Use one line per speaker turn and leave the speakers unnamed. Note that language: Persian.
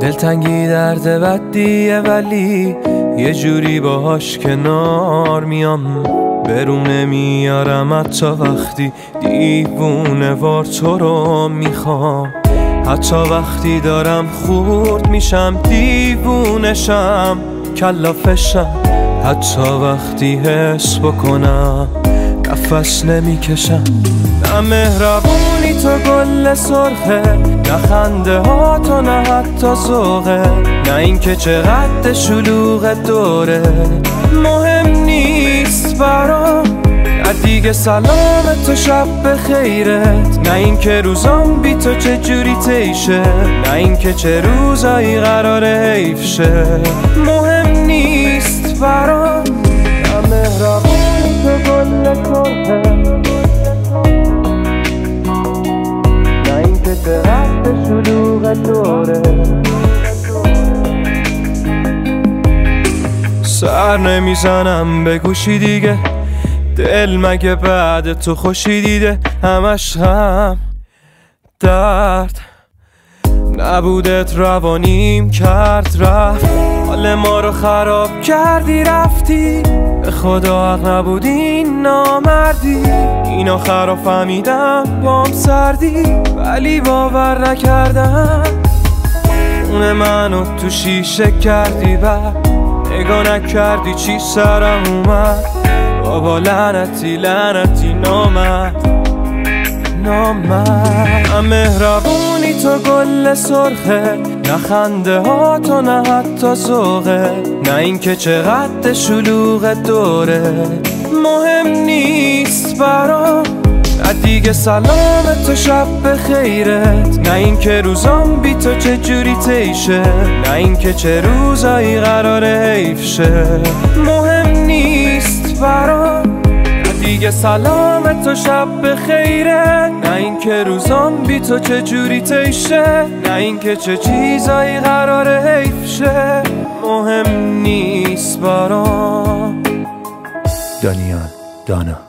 دلتنگی درد بدیه ولی یه جوری باهاش کنار میام، برون نمیارم حتی وقتی دیوونه وار تو رو میخوام. حتی وقتی دارم خورد میشم دیوونشم کلافشم، حتی وقتی حس بکنم نفس نمیکشم. نه مهربونی تو گل سرخه، نه خنده ها تو نه حتی ذوقه، نه اینکه چقدر شلوغ دوره مهم نیست برام، نه دیگه سلام تو شب بخیرت، نه اینکه روزام بی تو چه جوری تیشه، نه اینکه چه روزایی قراره حیف شه مهم نیست برام. نه مهربونی تو گل سرخه، نه اینکه چقدر شلوغ دوره سر نمیزنم به گوشی دیگه، دل مگه بعد تو خوشی دیده، همش هم درد نبودت روانیم کرد رفت، حال ما رو خراب کردی رفتی، به خدا حق نبود این نامردی، این آخر رو فهمیدم بام سردی ولی باور نکردم، خون منو تو شیشه کردی و نگاه نکردی چی سرم اومد، بابا لعنتی لعنتی نامد. نه مهربونی تو گل سرخه، نه خنده ها تو نه حتی ذوقه، نه اینکه چقدر شلوغ دوره مهم نیست برام، نه دیگه سلام تو شب بخیرت، نه اینکه روزام بی تو چه جوری تیشه، نه اینکه چه روزایی قراره حیف شه مهم نیست برام، دیگه سلام تو شب بخیره، نه اینکه روزام بی تو چه جوری تیشه، نه اینکه چه چیزایی قراره حیف شه مهم نیست برام.
دانیال دانا